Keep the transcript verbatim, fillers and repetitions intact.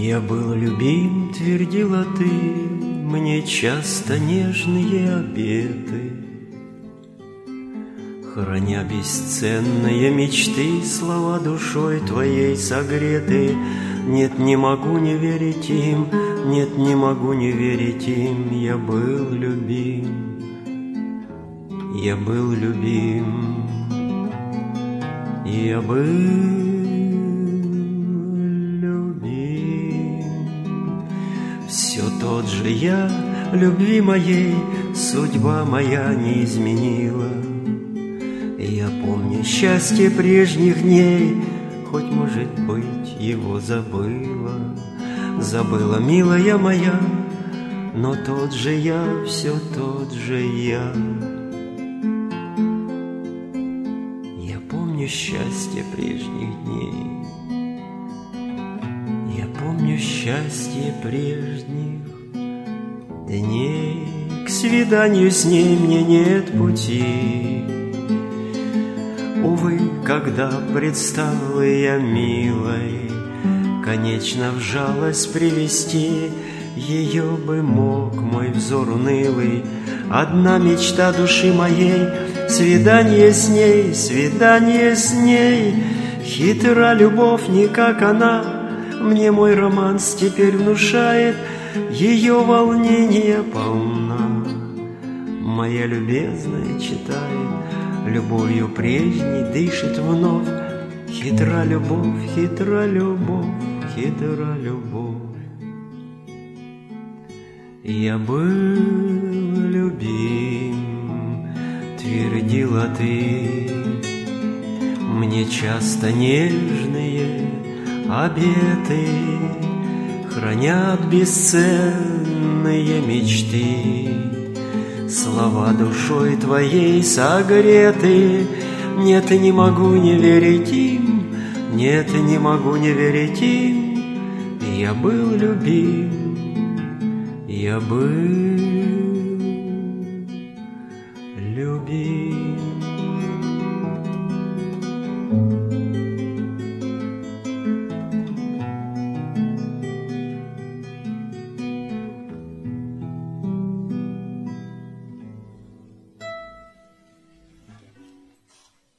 Я был любим, твердила ты мне часто нежные обеты, храня бесценные мечты, слова душой твоей согреты. Нет, не могу не верить им, нет, не могу не верить им. Я был любим, я был любим, я был любим. Все тот же я, любви моей, судьба моя не изменила. Я помню счастье прежних дней, хоть, может быть, его забыла. Забыла, милая моя, но тот же я, все тот же я. Я помню счастье прежних дней, я помню счастье прежних дней. К свиданию с ней мне нет пути. Увы, когда предстала я милой, конечно, в жалость привести ее бы мог мой взор унылый. Одна мечта души моей — свидание с ней, свидание с ней. Хитра любовь не как она, мне мой романс теперь внушает. Ее волнение полна, моя любезная читает, любовью прежней дышит вновь. Хитра любовь, хитра любовь, хитра любовь. Я был любим, твердила ты мне часто нежные обеты, хранят бесценные мечты, слова душой твоей согреты. Нет, не могу не верить им, нет, не могу не верить им. Я был любим, я был любим.